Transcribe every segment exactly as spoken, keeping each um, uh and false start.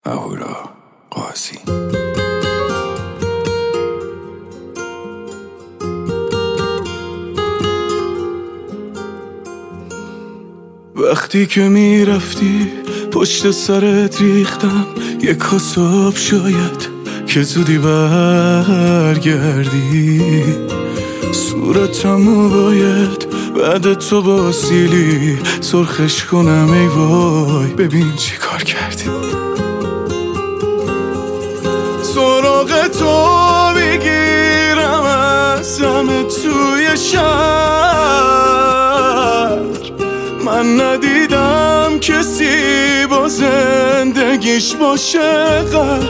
اهورا قاضی. وقتی که میرفتی پشت سرت ریختم یک کاساب، شاید که زودی برگردی. صورتمو باید بعد تو با سیلی سرخش کنم، ای وای ببین چی کار کردی. سراغ تو بگیرم از همه توی شهر، من ندیدم کسی با زندگیش باشه غر.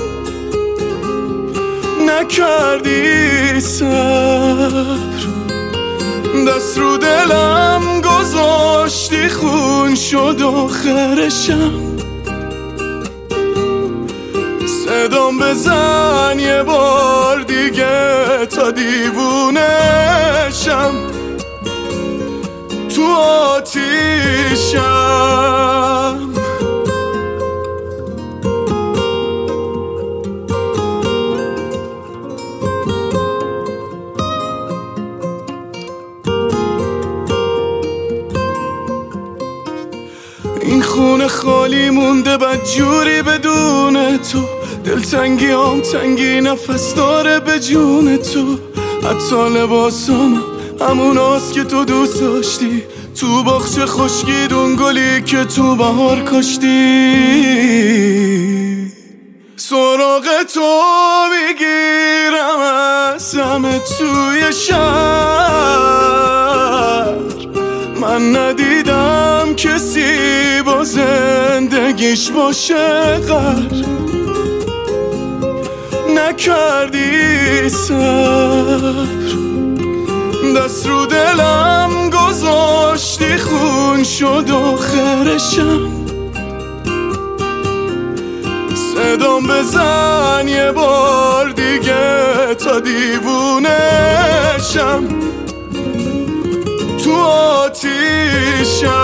نکردی صبر، دست رو دلم گذاشتی، خون شد آخرشم. صدام بزن یه بار دیگه تا دیوونشم، تو آتیشم. این خونه خالی مونده بدجوری بدون تو، دلتنگیام تنگی نفس داره به جون تو. حتی لباسام هموناست که تو دوست داشتی، تو باغچه خشکیدون گلی که تو بهار کاشتی. سراغ تو میگیرم از همه توی شهر، من ندیدم کسی با زندگیش باشه غر. نکردی صبر، دست رو دلم گذاشتی، خون شد آخرشم. صدام بزن یه بار دیگه تا دیوونشم، تو آتیشم.